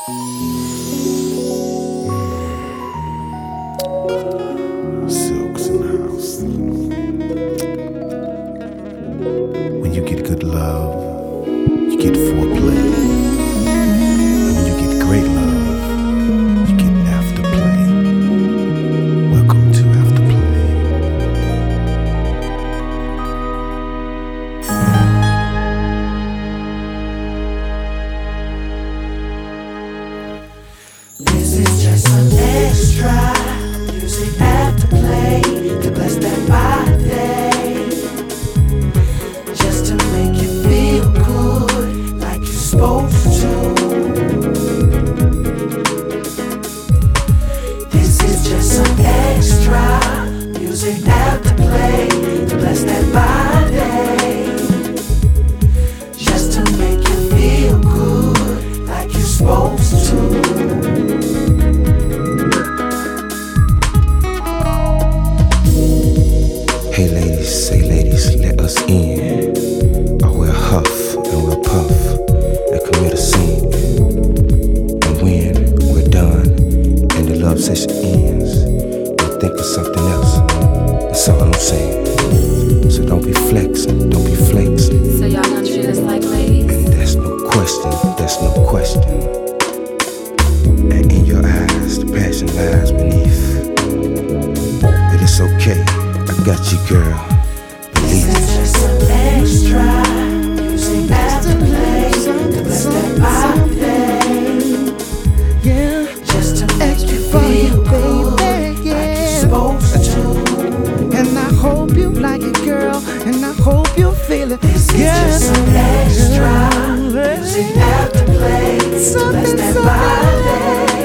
Silks in the house. When you get good love, you get foreplay. And when you get great love, you get afterplay. Welcome to Afterplay. This is just some extra music afterplay to bless that body, just to make you feel good like you're supposed to. This is just some extra music afterplay to bless that body, just to make you feel good like you're supposed to. Hey ladies, say ladies, let us in. I will huff and we'll puff and commit a sin. And when we're done and the love session ends, we'll think of something else. That's all I'm saying. So don't be flexing, don't be flexing. So y'all gonna treat us like ladies? And that's no question, that's no question. And in your eyes, the passion lies beneath. But it's okay, I got you, girl. This Believe is just some extra music afterplay to bless that body.